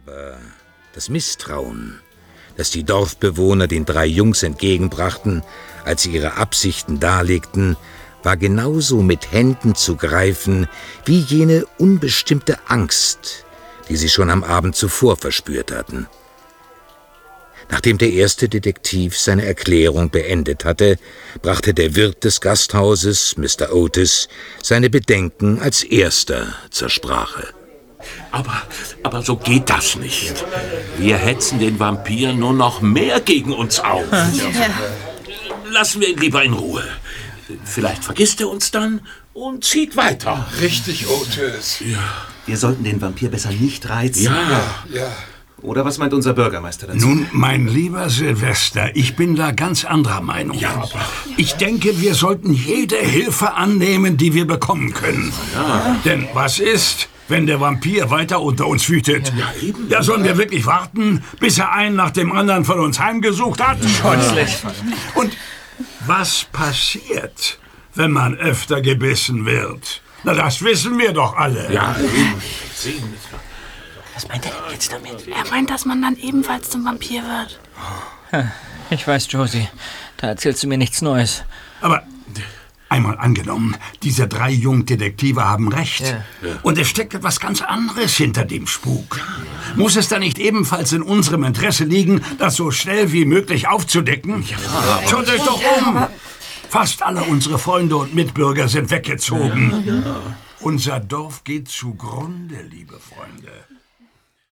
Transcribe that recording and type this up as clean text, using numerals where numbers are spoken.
Aber das Misstrauen, das die Dorfbewohner den 3 Jungs entgegenbrachten, als sie ihre Absichten darlegten, war genauso mit Händen zu greifen wie jene unbestimmte Angst, die sie schon am Abend zuvor verspürt hatten. Nachdem der erste Detektiv seine Erklärung beendet hatte, brachte der Wirt des Gasthauses, Mr. Otis, seine Bedenken als erster zur Sprache. Aber so geht das nicht. Wir hetzen den Vampir nur noch mehr gegen uns auf. Lassen wir ihn lieber in Ruhe. Vielleicht vergisst er uns dann und zieht weiter. Richtig, Otis. Ja. Wir sollten den Vampir besser nicht reizen. Ja. Oder was meint unser Bürgermeister dazu? Nun, mein lieber Silvester, ich bin da ganz anderer Meinung. Ja, ich denke, wir sollten jede Hilfe annehmen, die wir bekommen können. Ja. Denn was ist, wenn der Vampir weiter unter uns wütet? Ja, sollen wir wirklich warten, bis er einen nach dem anderen von uns heimgesucht hat? Scheußlich. Und was passiert, wenn man öfter gebissen wird? Na, das wissen wir doch alle. Ja, Was meint er denn jetzt damit? Er meint, dass man dann ebenfalls zum Vampir wird. Ich weiß, Josie. Da erzählst du mir nichts Neues. Aber einmal angenommen, diese 3 Jungdetektive haben recht. Ja. Und es steckt etwas ganz anderes hinter dem Spuk. Muss es da nicht ebenfalls in unserem Interesse liegen, das so schnell wie möglich aufzudecken? Schaut euch doch um! Fast alle unsere Freunde und Mitbürger sind weggezogen. Unser Dorf geht zugrunde, liebe Freunde.